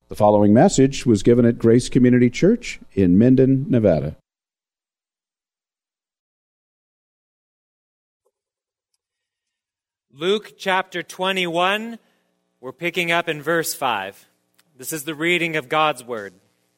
The following message was given at Grace Community Church in Minden, Nevada. Luke chapter 21, we're picking up in verse 5. This is the reading of God's word.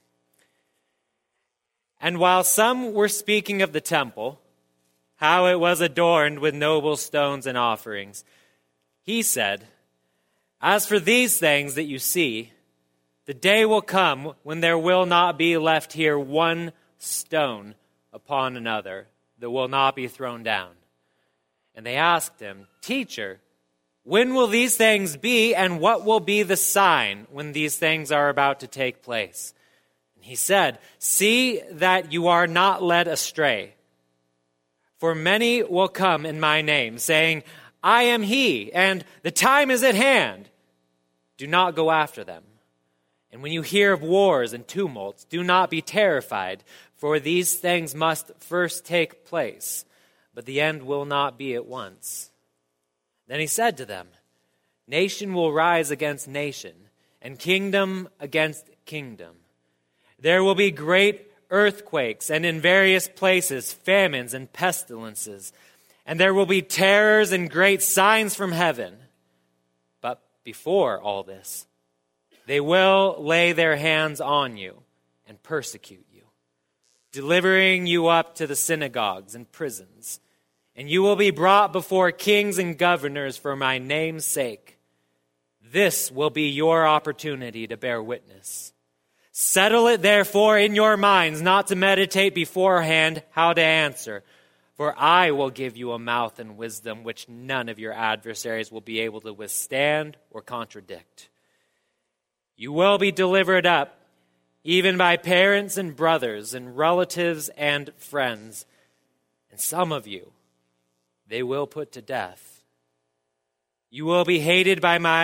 And while some were speaking of the temple, how it was adorned with noble stones and offerings, he said, "As for these things that you see, the day will come when there will not be left here one stone upon another that will not be thrown down." And they asked him, "Teacher, when will these things be, and what will be the sign when these things are about to take place?" And he said, "See that you are not led astray. For many will come in my name, saying, 'I am he,' and 'the time is at hand.' Do not go after them. And when you hear of wars and tumults, do not be terrified, for these things must first take place, but the end will not be at once." Then he said to them, "Nation will rise against nation, and kingdom against kingdom. There will be great earthquakes, and in various places famines and pestilences, and there will be terrors and great signs from heaven. But before all this, they will lay their hands on you and persecute you, delivering you up to the synagogues and prisons. And you will be brought before kings and governors for my name's sake. This will be your opportunity to bear witness. Settle it therefore in your minds not to meditate beforehand how to answer. For I will give you a mouth and wisdom which none of your adversaries will be able to withstand or contradict. You will be delivered up, even by parents and brothers and relatives and friends. And some of you they will put to death. You will be hated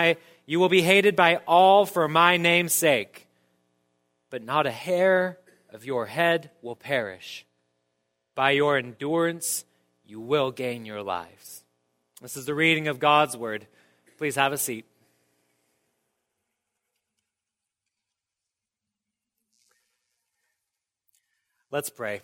by all for my name's sake. But not a hair of your head will perish. By your endurance you will gain your lives." This is the reading of God's word. Please have a seat. Let's pray.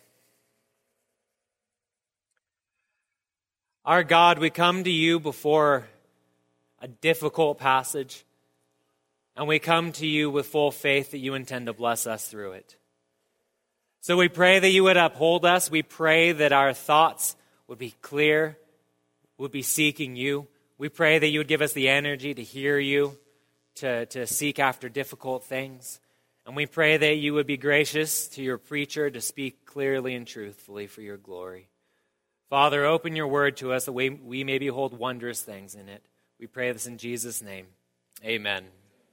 Our God, we come to you before a difficult passage, and we come to you with full faith that you intend to bless us through it. So we pray that you would uphold us. We pray that our thoughts would be clear, would be seeking you. We pray that you would give us the energy to hear you, to seek after difficult things. And we pray that you would be gracious to your preacher to speak clearly and truthfully for your glory. Father, open your word to us that we may behold wondrous things in it. We pray this in Jesus' name. Amen.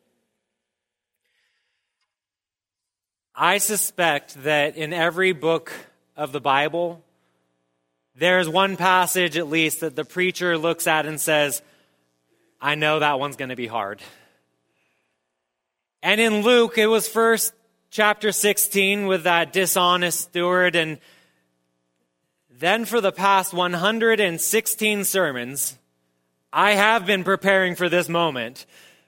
I suspect that in every book of the Bible, there's one passage at least that the preacher looks at and says, "I know that one's going to be hard." And in Luke, it was first chapter 16 with that dishonest steward, and then for the past 116 sermons, I have been preparing for this moment.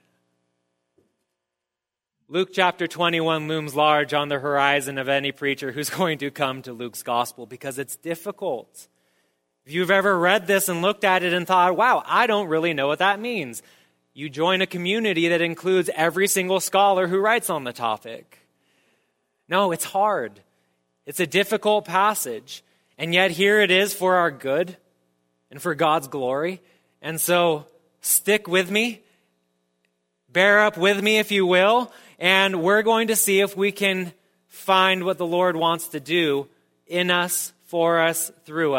Luke chapter 21 looms large on the horizon of any preacher who's going to come to Luke's gospel because it's difficult. If you've ever read this and looked at it and thought, "Wow, I don't really know what that means," you join a community that includes every single scholar who writes on the topic. No, it's hard. It's a difficult passage. And yet here it is for our good and for God's glory. And so stick with me. Bear up with me, if you will. And we're going to see if we can find what the Lord wants to do in us, for us, through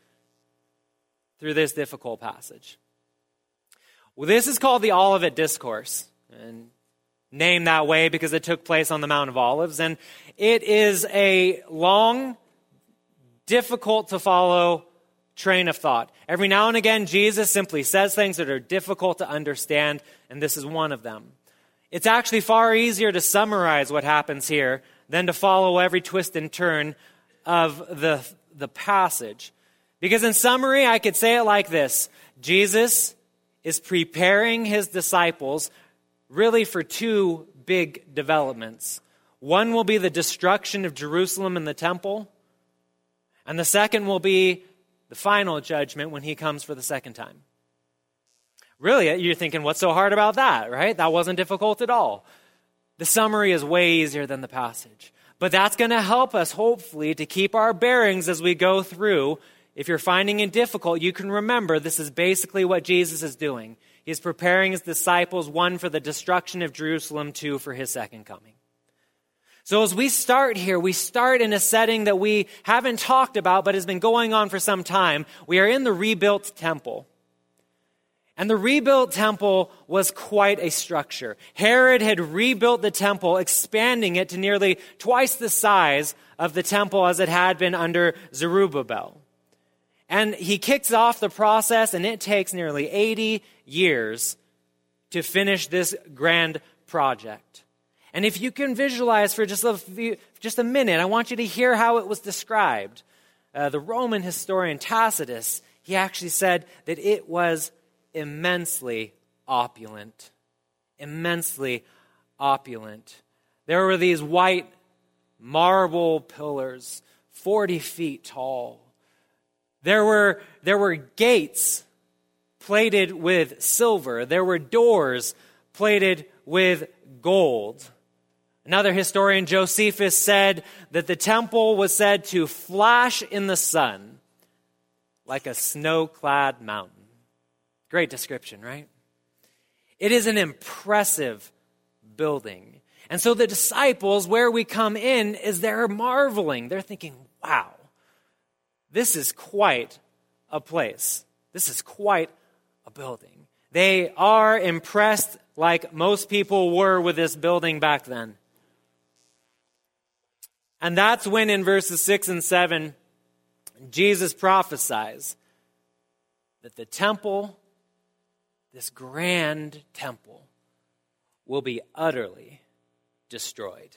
this difficult passage. Well, this is called the Olivet Discourse, and named that way because it took place on the Mount of Olives. And it is a long, difficult to follow train of thought. Every now and again, Jesus simply says things that are difficult to understand, and this is one of them. It's actually far easier to summarize what happens here than to follow every twist and turn of the passage. Because in summary, I could say it like this. Jesus is preparing his disciples really for two big developments. One will be the destruction of Jerusalem and the temple, and the second will be the final judgment when he comes for the second time. Really, you're thinking, what's so hard about that, right? That wasn't difficult at all. The summary is way easier than the passage. But that's going to help us, hopefully, to keep our bearings as we go through. If you're finding it difficult, you can remember this is basically what Jesus is doing. He's preparing his disciples, one, for the destruction of Jerusalem, two, for his second coming. So as we start here, we start in a setting that we haven't talked about, but has been going on for some time. We are in the rebuilt temple. And the rebuilt temple was quite a structure. Herod had rebuilt the temple, expanding it to nearly twice the size of the temple as it had been under Zerubbabel. And he kicks off the process, and it takes nearly 80 years to finish this grand project. And if you can visualize for just a minute, I want you to hear how it was described. The Roman historian Tacitus, he actually said that it was immensely opulent. Immensely opulent. There were these white marble pillars, 40 feet tall. There were gates plated with silver. There were doors plated with gold. Another historian, Josephus, said that the temple was said to flash in the sun like a snow-clad mountain. Great description, right? It is an impressive building. And so the disciples, where we come in, is they're marveling. They're thinking, wow, this is quite a place. This is quite a building. They are impressed like most people were with this building back then. And that's when in verses 6 and 7, Jesus prophesies that the temple, this grand temple, will be utterly destroyed.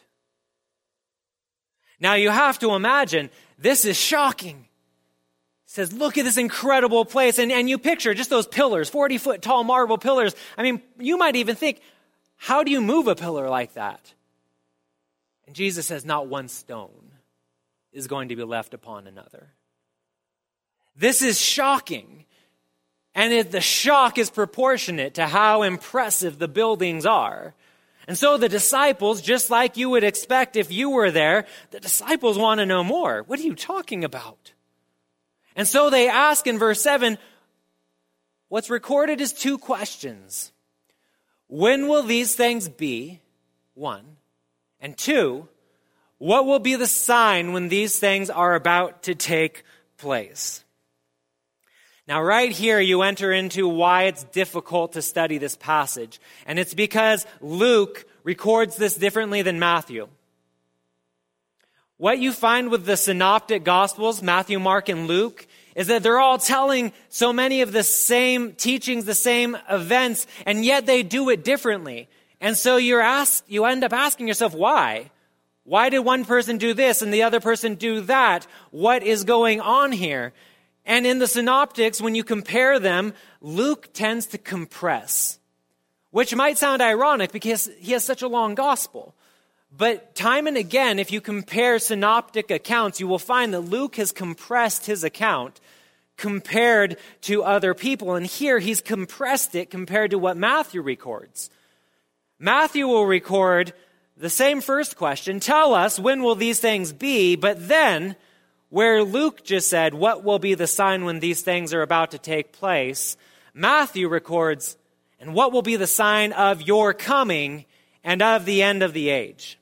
Now you have to imagine, this is shocking. He says, look at this incredible place. And you picture just those pillars, 40-foot tall marble pillars. I mean, you might even think, how do you move a pillar like that? And Jesus says, not one stone is going to be left upon another. This is shocking. And the shock is proportionate to how impressive the buildings are. And so the disciples, just like you would expect if you were there, the disciples want to know more. What are you talking about? And so they ask in verse 7, what's recorded is two questions. When will these things be? One. And two, what will be the sign when these things are about to take place? Now, right here, you enter into why it's difficult to study this passage. And it's because Luke records this differently than Matthew. What you find with the synoptic gospels, Matthew, Mark, and Luke, is that they're all telling so many of the same teachings, the same events, and yet they do it differently. And so you end up asking yourself, why? Why did one person do this and the other person do that? What is going on here? And in the synoptics, when you compare them, Luke tends to compress, which might sound ironic because he has such a long gospel. But time and again, if you compare synoptic accounts, you will find that Luke has compressed his account compared to other people. And here he's compressed it compared to what Matthew records. Matthew will record the same first question, tell us, when will these things be? But then, where Luke just said, what will be the sign when these things are about to take place? Matthew records, and what will be the sign of your coming and of the end of the age?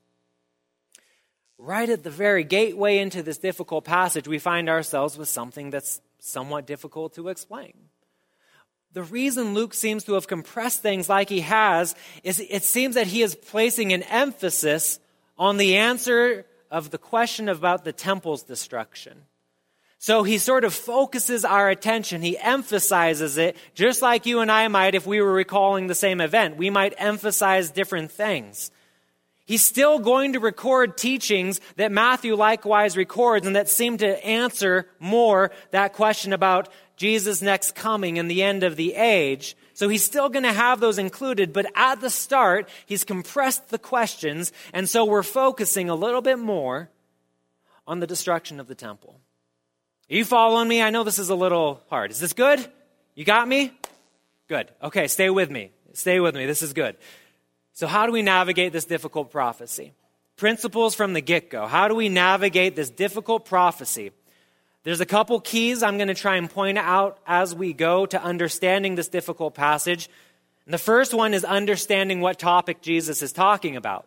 Right at the very gateway into this difficult passage, we find ourselves with something that's somewhat difficult to explain. The reason Luke seems to have compressed things like he has is it seems that he is placing an emphasis on the answer of the question about the temple's destruction. So he sort of focuses our attention. He emphasizes it, just like you and I might if we were recalling the same event. We might emphasize different things. He's still going to record teachings that Matthew likewise records and that seem to answer more that question about Jesus' next coming and the end of the age. So he's still going to have those included, but at the start, he's compressed the questions, and so we're focusing a little bit more on the destruction of the temple. Are you following me? I know this is a little hard. Is this good? You got me? Good. Okay, stay with me. Stay with me. This is good. So how do we navigate this difficult prophecy? Principles from the get-go. How do we navigate this difficult prophecy? There's a couple keys I'm going to try and point out as we go to understanding this difficult passage. And the first one is understanding what topic Jesus is talking about.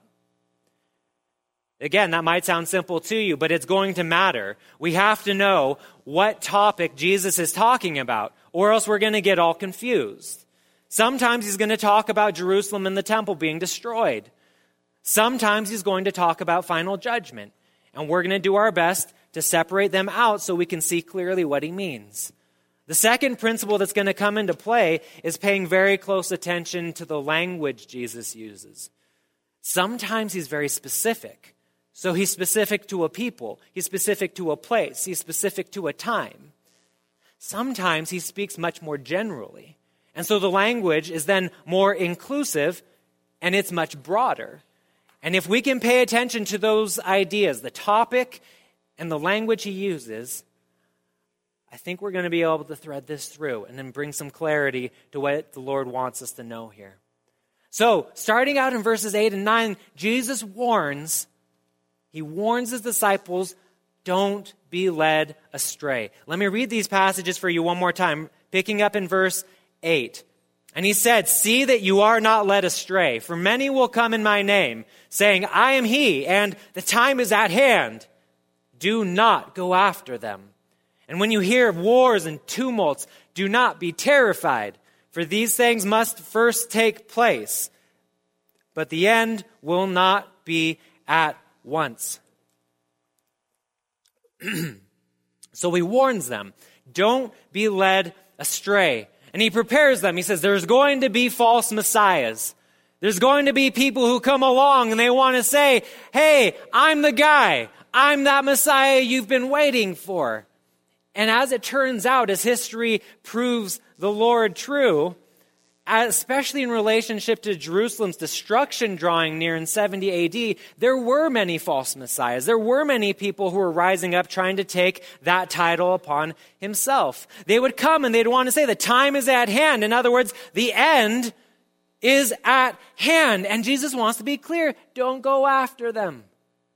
Again, that might sound simple to you, but it's going to matter. We have to know what topic Jesus is talking about, or else we're going to get all confused. Sometimes he's going to talk about Jerusalem and the temple being destroyed. Sometimes he's going to talk about final judgment. And we're going to do our best to separate them out so we can see clearly what he means. The second principle that's going to come into play is paying very close attention to the language Jesus uses. Sometimes he's very specific. So he's specific to a people. He's specific to a place. He's specific to a time. Sometimes he speaks much more generally. And so the language is then more inclusive and it's much broader. And if we can pay attention to those ideas, the topic and the language he uses, I think we're going to be able to thread this through and then bring some clarity to what the Lord wants us to know here. So, starting out in verses 8 and 9, Jesus warns his disciples, don't be led astray. Let me read these passages for you one more time, picking up in verse 8. And he said, see that you are not led astray, for many will come in my name, saying, I am he, and the time is at hand. Do not go after them. And when you hear of wars and tumults, do not be terrified, for these things must first take place. But the end will not be at once. So he warns them, don't be led astray. And he prepares them. He says, there's going to be false messiahs. There's going to be people who come along and they want to say, hey, I'm the guy. I'm that Messiah you've been waiting for. And as it turns out, as history proves the Lord true, especially in relationship to Jerusalem's destruction drawing near in 70 AD, there were many false messiahs. There were many people who were rising up trying to take that title upon himself. They would come and they'd want to say the time is at hand. In other words, the end is at hand. And Jesus wants to be clear. Don't go after them.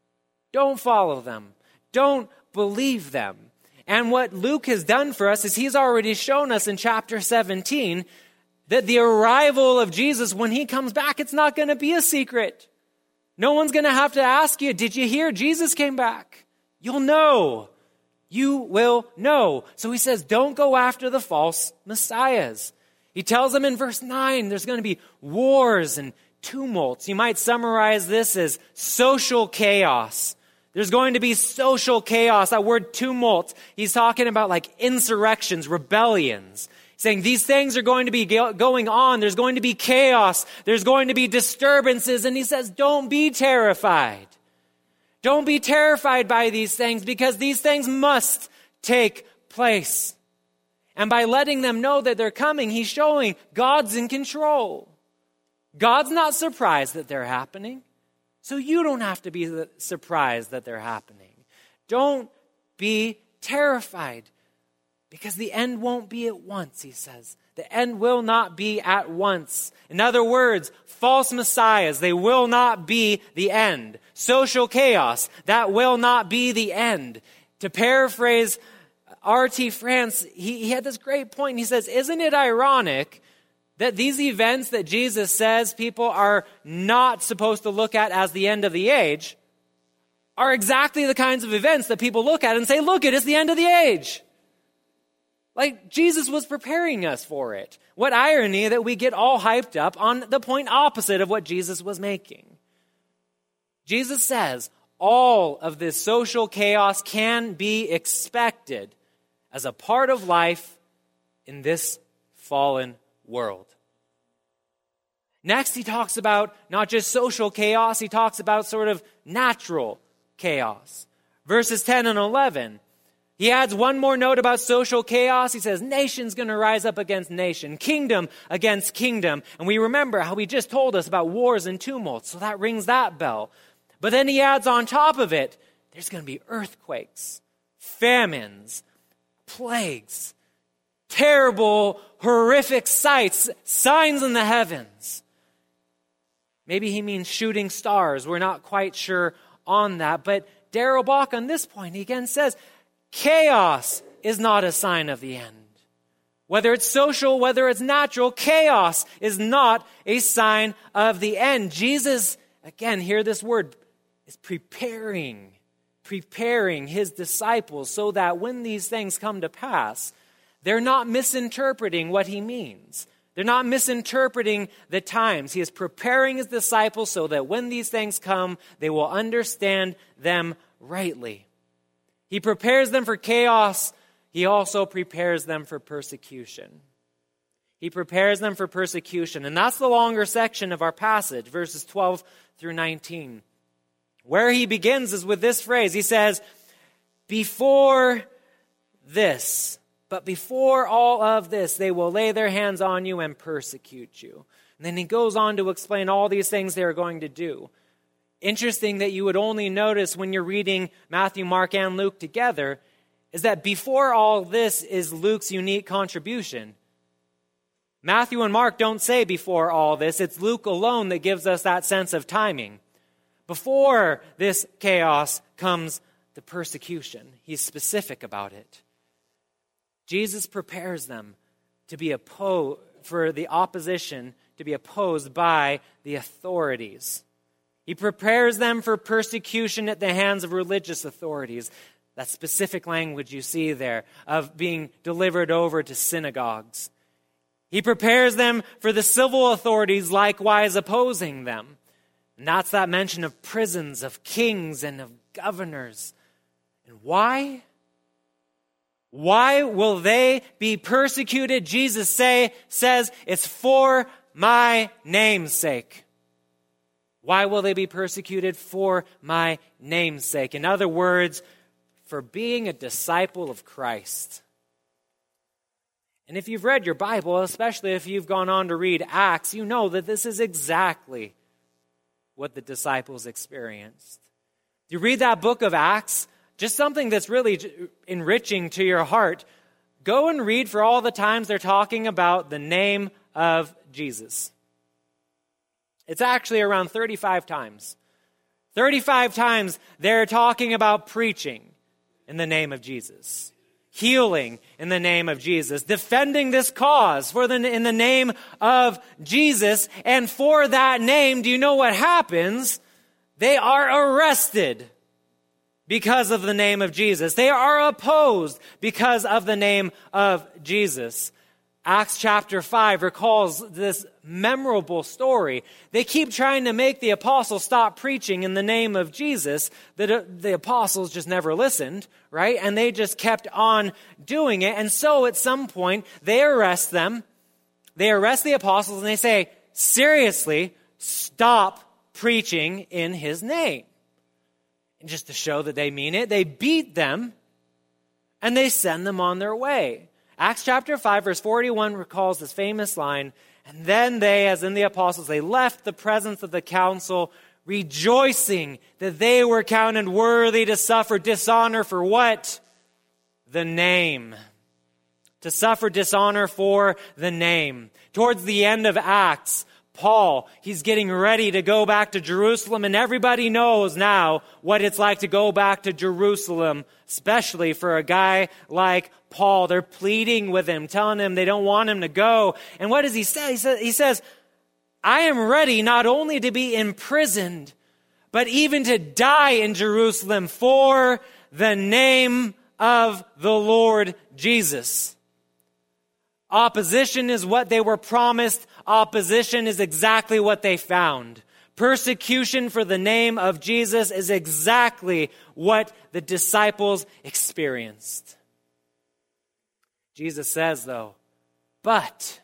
Don't follow them. Don't believe them. And what Luke has done for us is he's already shown us in chapter 17 that the arrival of Jesus, when he comes back, it's not going to be a secret. No one's going to have to ask you, did you hear Jesus came back? You'll know. You will know. So he says, don't go after the false messiahs. He tells them in verse 9, there's going to be wars and tumults. You might summarize this as social chaos. There's going to be social chaos. That word tumult, he's talking about like insurrections, rebellions. Saying these things are going to be going on. There's going to be chaos. There's going to be disturbances. And he says, don't be terrified. Don't be terrified by these things because these things must take place. And by letting them know that they're coming, he's showing God's in control. God's not surprised that they're happening. So you don't have to be surprised that they're happening. Don't be terrified. Because the end won't be at once, he says. The end will not be at once. In other words, false messiahs, they will not be the end. Social chaos, that will not be the end. To paraphrase R.T. France, he had this great point. He says, isn't it ironic that these events that Jesus says people are not supposed to look at as the end of the age are exactly the kinds of events that people look at and say, look, it's the end of the age. Like Jesus was preparing us for it. What irony that we get all hyped up on the point opposite of what Jesus was making. Jesus says all of this social chaos can be expected as a part of life in this fallen world. Next, he talks about not just social chaos, he talks about sort of natural chaos. Verses 10 and 11. He adds one more note about social chaos. He says, nation's going to rise up against nation, kingdom against kingdom. And we remember how he just told us about wars and tumults, so that rings that bell. But then he adds on top of it, there's going to be earthquakes, famines, plagues, terrible, horrific sights, signs in the heavens. Maybe he means shooting stars. We're not quite sure on that. But Darrell Bock on this point, he again says, chaos is not a sign of the end. Whether it's social, whether it's natural, chaos is not a sign of the end. Jesus, again, hear this word, is preparing his disciples so that when these things come to pass, they're not misinterpreting what he means. They're not misinterpreting the times. He is preparing his disciples so that when these things come, they will understand them rightly. He prepares them for chaos. He also prepares them for persecution. He prepares them for persecution. And that's the longer section of our passage, verses 12 through 19. Where he begins is with this phrase. He says, before this, but before all of this, they will lay their hands on you and persecute you. And then he goes on to explain all these things they are going to do. Interesting that you would only notice when you're reading Matthew, Mark, and Luke together is that before all this is Luke's unique contribution. Matthew and Mark don't say before all this. It's Luke alone that gives us that sense of timing. Before this chaos comes the persecution. He's specific about it. Jesus prepares them to be for the opposition to be opposed by the authorities. He prepares them for persecution at the hands of religious authorities. That specific language you see there of being delivered over to synagogues. He prepares them for the civil authorities likewise opposing them. And that's that mention of prisons, of kings, and of governors. And why? Why will they be persecuted? Jesus says it's for my name's sake. Why will they be persecuted? For my name's sake. In other words, for being a disciple of Christ. And if you've read your Bible, especially if you've gone on to read Acts, you know that this is exactly what the disciples experienced. You read that book of Acts, just something that's really enriching to your heart. Go and read for all the times they're talking about the name of Jesus. It's actually around 35 times. 35 times they're talking about preaching in the name of Jesus. Healing in the name of Jesus. Defending this cause in the name of Jesus. And for that name, do you know what happens? They are arrested because of the name of Jesus. They are opposed because of the name of Jesus. Acts chapter 5 recalls this memorable story. They keep trying to make the apostles stop preaching in the name of Jesus. The apostles just never listened, right? And they just kept on doing it. And so at some point, they arrest them. They arrest the apostles and they say, seriously, stop preaching in his name. And just to show that they mean it, they beat them and they send them on their way. Acts chapter 5, verse 41 recalls this famous line, and then they, as in the apostles, they left the presence of the council, rejoicing that they were counted worthy to suffer dishonor for what? The name. To suffer dishonor for the name. Towards the end of Acts, Paul, he's getting ready to go back to Jerusalem, and everybody knows now what it's like to go back to Jerusalem, especially for a guy like Paul. They're pleading with him, telling him they don't want him to go. And what does he say? He says, I am ready not only to be imprisoned, but even to die in Jerusalem for the name of the Lord Jesus. Opposition is what they were promised. Opposition is exactly what they found. Persecution for the name of Jesus is exactly what the disciples experienced. Jesus says, though, but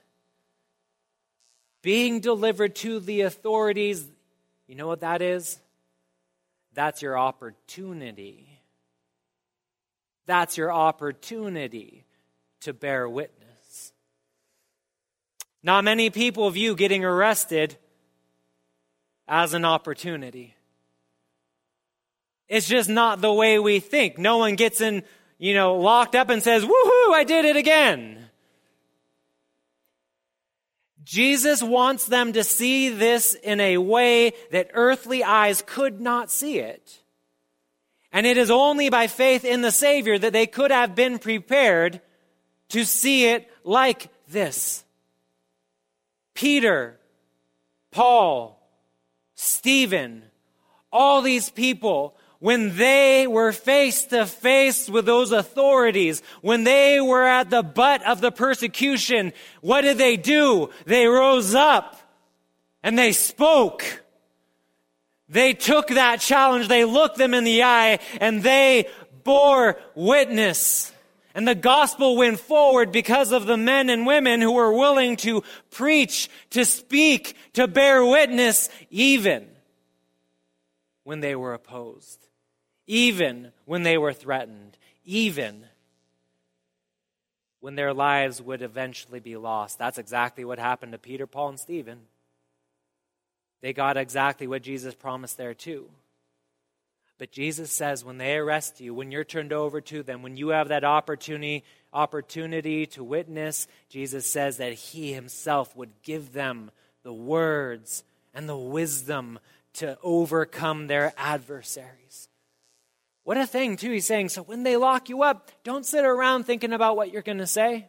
being delivered to the authorities, you know what that is? That's your opportunity. That's your opportunity to bear witness. Not many people view getting arrested as an opportunity. It's just not the way we think. No one gets locked up and says, "Woohoo, I did it again." Jesus wants them to see this in a way that earthly eyes could not see it. And it is only by faith in the Savior that they could have been prepared to see it like this. Peter, Paul, Stephen, all these people, when they were face to face with those authorities, when they were at the butt of the persecution, what did they do? They rose up and they spoke. They took that challenge, they looked them in the eye, and they bore witness. And the gospel went forward because of the men and women who were willing to preach, to speak, to bear witness, even when they were opposed, even when they were threatened, even when their lives would eventually be lost. That's exactly what happened to Peter, Paul, and Stephen. They got exactly what Jesus promised there too. But Jesus says when they arrest you, when you're turned over to them, when you have that opportunity to witness, Jesus says that He Himself would give them the words and the wisdom to overcome their adversaries. What a thing too. He's saying, so when they lock you up, don't sit around thinking about what you're going to say.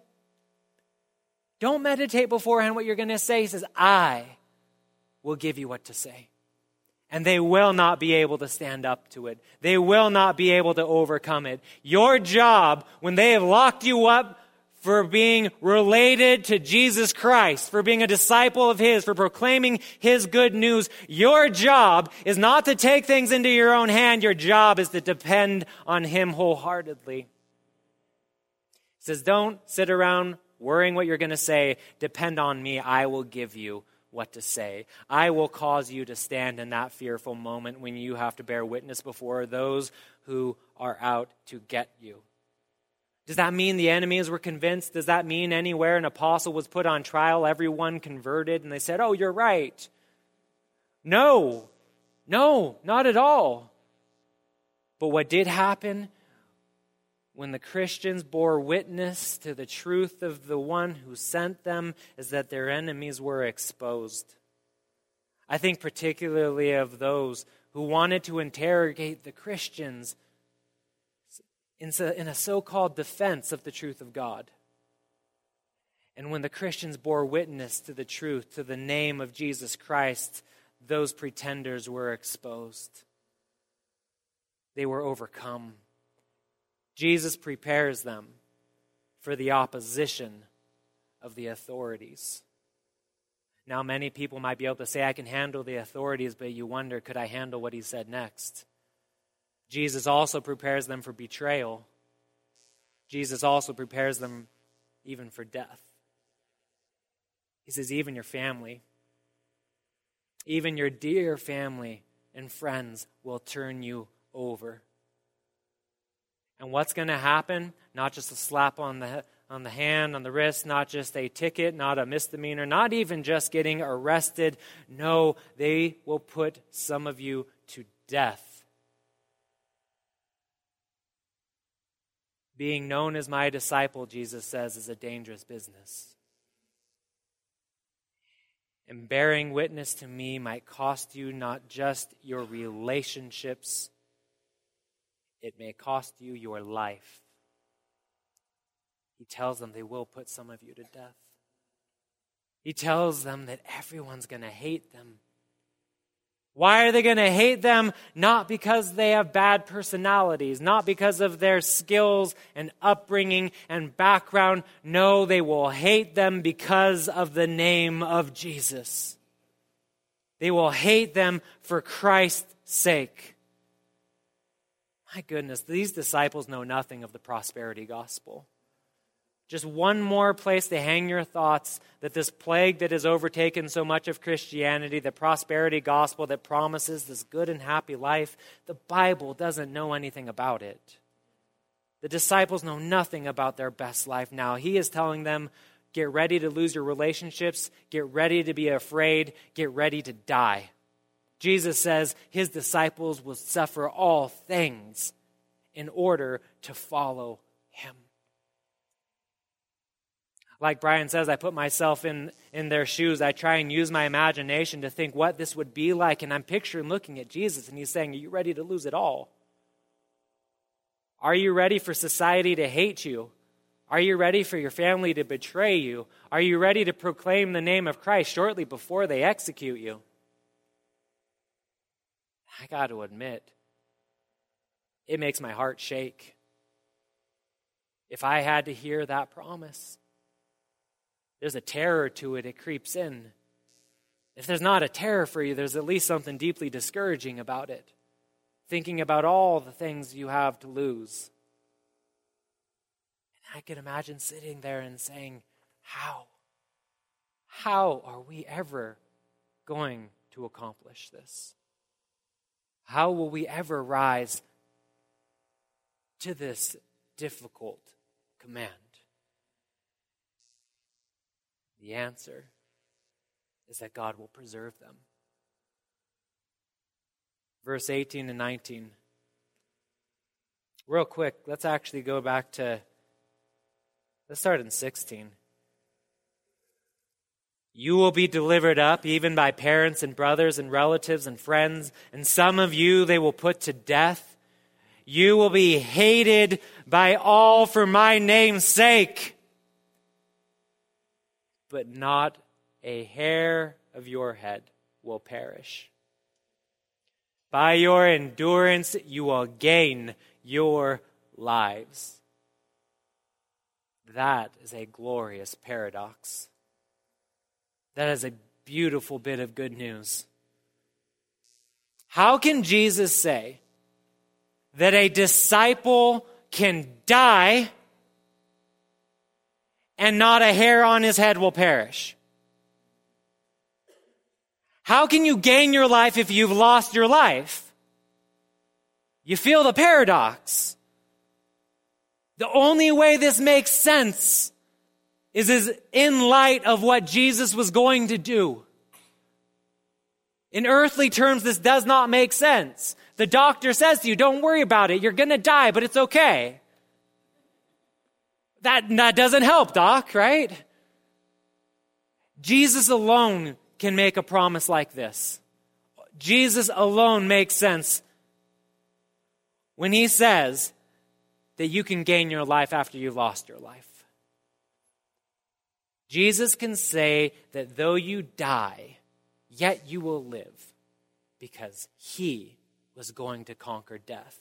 Don't meditate beforehand what you're going to say. He says, I will give you what to say. And they will not be able to stand up to it. They will not be able to overcome it. Your job, when they have locked you up for being related to Jesus Christ, for being a disciple of His, for proclaiming His good news, your job is not to take things into your own hand. Your job is to depend on Him wholeheartedly. He says, don't sit around worrying what you're going to say. Depend on me. I will give you what to say. I will cause you to stand in that fearful moment when you have to bear witness before those who are out to get you. Does that mean the enemies were convinced? Does that mean anywhere an apostle was put on trial, everyone converted and they said, oh, you're right? No, not at all. But what did happen when the Christians bore witness to the truth of the one who sent them is that their enemies were exposed. I think particularly of those who wanted to interrogate the Christians in a so-called defense of the truth of God. And when the Christians bore witness to the truth, to the name of Jesus Christ, those pretenders were exposed. They were overcome. Jesus prepares them for the opposition of the authorities. Now, many people might be able to say, I can handle the authorities, but you wonder, could I handle what He said next? Jesus also prepares them for betrayal. Jesus also prepares them even for death. He says, even your family, even your dear family and friends will turn you over. And what's going to happen? Not just a slap on the hand, on the wrist, not just a ticket, not a misdemeanor, not even just getting arrested. No, they will put some of you to death. Being known as my disciple, Jesus says, is a dangerous business. And bearing witness to me might cost you not just your relationships, it may cost you your life. He tells them they will put some of you to death. He tells them that everyone's going to hate them. Why are they going to hate them? Not because they have bad personalities, not because of their skills and upbringing and background. No, they will hate them because of the name of Jesus. They will hate them for Christ's sake. My goodness, these disciples know nothing of the prosperity gospel. Just one more place to hang your thoughts that this plague that has overtaken so much of Christianity, the prosperity gospel that promises this good and happy life, the Bible doesn't know anything about it. The disciples know nothing about their best life now. He is telling them, get ready to lose your relationships, get ready to be afraid, get ready to die. Jesus says his disciples will suffer all things in order to follow him. Like Brian says, I put myself in their shoes. I try and use my imagination to think what this would be like. And I'm picturing looking at Jesus and he's saying, are you ready to lose it all? Are you ready for society to hate you? Are you ready for your family to betray you? Are you ready to proclaim the name of Christ shortly before they execute you? I got to admit, it makes my heart shake. If I had to hear that promise, there's a terror to it. It creeps in. If there's not a terror for you, there's at least something deeply discouraging about it. Thinking about all the things you have to lose. And I can imagine sitting there and saying, how? How are we ever going to accomplish this? How will we ever rise to this difficult command? The answer is that God will preserve them. Verse 18 and 19. Real quick, let's actually go back to, let's start in 16. You will be delivered up even by parents and brothers and relatives and friends, and some of you they will put to death. You will be hated by all for my name's sake. But not a hair of your head will perish. By your endurance, you will gain your lives. That is a glorious paradox. That is a beautiful bit of good news. How can Jesus say that a disciple can die and not a hair on his head will perish? How can you gain your life if you've lost your life? You feel the paradox. The only way this makes sense is in light of what Jesus was going to do. In earthly terms, this does not make sense. The doctor says to you, don't worry about it. You're going to die, but it's okay. That doesn't help, Doc, right? Jesus alone can make a promise like this. Jesus alone makes sense when he says that you can gain your life after you've lost your life. Jesus can say that though you die, yet you will live because he was going to conquer death.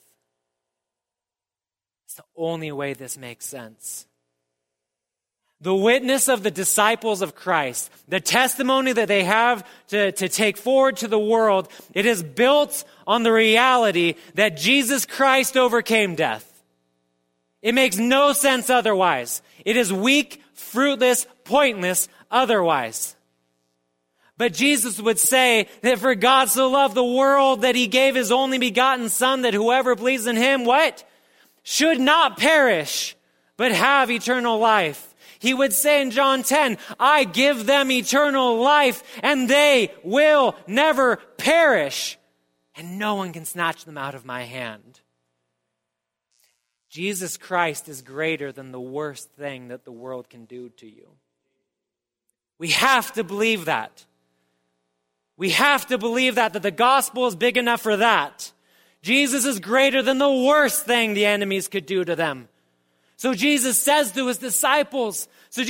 It's the only way this makes sense. The witness of the disciples of Christ, the testimony that they have to take forward to the world, it is built on the reality that Jesus Christ overcame death. It makes no sense otherwise. It is weak, fruitless, pointless otherwise. But Jesus would say that for God so loved the world that he gave his only begotten Son, that whoever believes in him, what? Should not perish, but have eternal life. He would say in John 10, I give them eternal life and they will never perish. And no one can snatch them out of my hand. Jesus Christ is greater than the worst thing that the world can do to you. We have to believe that. We have to believe that the gospel is big enough for that. Jesus is greater than the worst thing the enemies could do to them. So Jesus says to his disciples,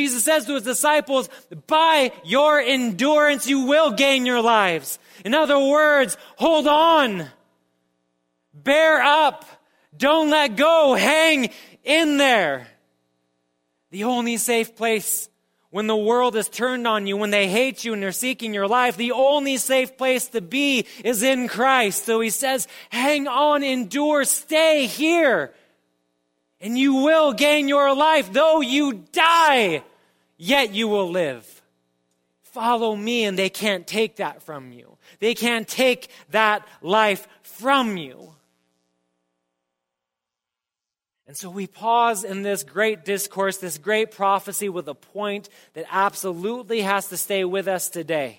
by your endurance you will gain your lives. In other words, hold on. Bear up. Don't let go. Hang in there. The only safe place when the world is turned on you, when they hate you and they're seeking your life, the only safe place to be is in Christ. So he says, hang on, endure, stay here. And you will gain your life. Though you die, yet you will live. Follow me, and they can't take that from you. They can't take that life from you. And so we pause in this great discourse, this great prophecy with a point that absolutely has to stay with us today.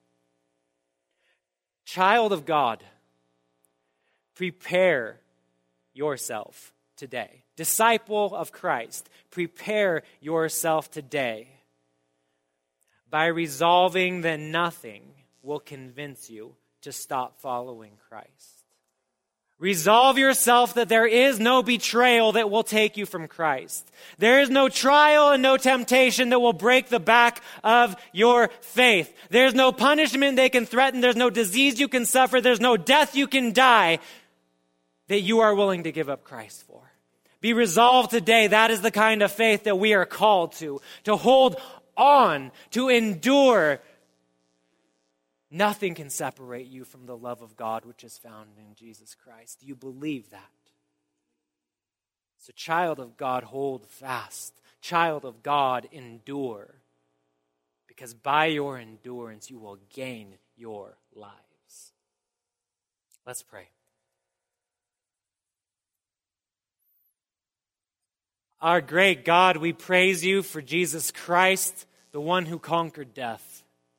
Child of God, prepare yourself today. Disciple of Christ, prepare yourself today by resolving that nothing will convince you to stop following Christ. Resolve yourself that there is no betrayal that will take you from Christ. There is no trial and no temptation that will break the back of your faith. There's no punishment they can threaten. There's no disease you can suffer. There's no death you can die that you are willing to give up Christ for. Be resolved today. That is the kind of faith that we are called to hold on, to endure. Nothing can separate you from the love of God which is found in Jesus Christ. Do you believe that? So, child of God, hold fast. Child of God, endure. Because by your endurance, you will gain your lives. Let's pray. Our great God, we praise you for Jesus Christ, the one who conquered death.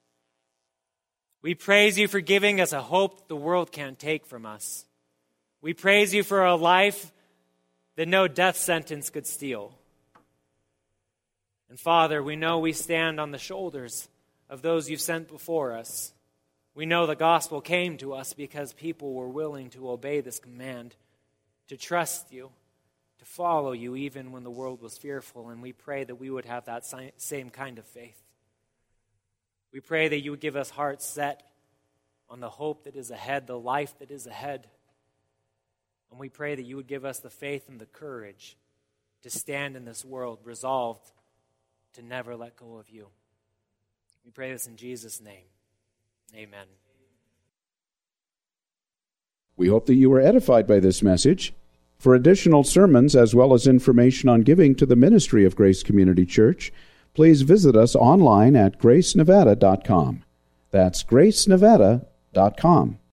We praise you for giving us a hope the world can't take from us. We praise you for a life that no death sentence could steal. And Father, we know we stand on the shoulders of those you've sent before us. We know the gospel came to us because people were willing to obey this command, to trust you, to follow you even when the world was fearful. And we pray that we would have that same kind of faith. We pray that you would give us hearts set on the hope that is ahead, the life that is ahead. And we pray that you would give us the faith and the courage to stand in this world, resolved to never let go of you. We pray this in Jesus' name. Amen. We hope that you were edified by this message. For additional sermons as well as information on giving to the ministry of Grace Community Church, please visit us online at gracenevada.com. That's gracenevada.com.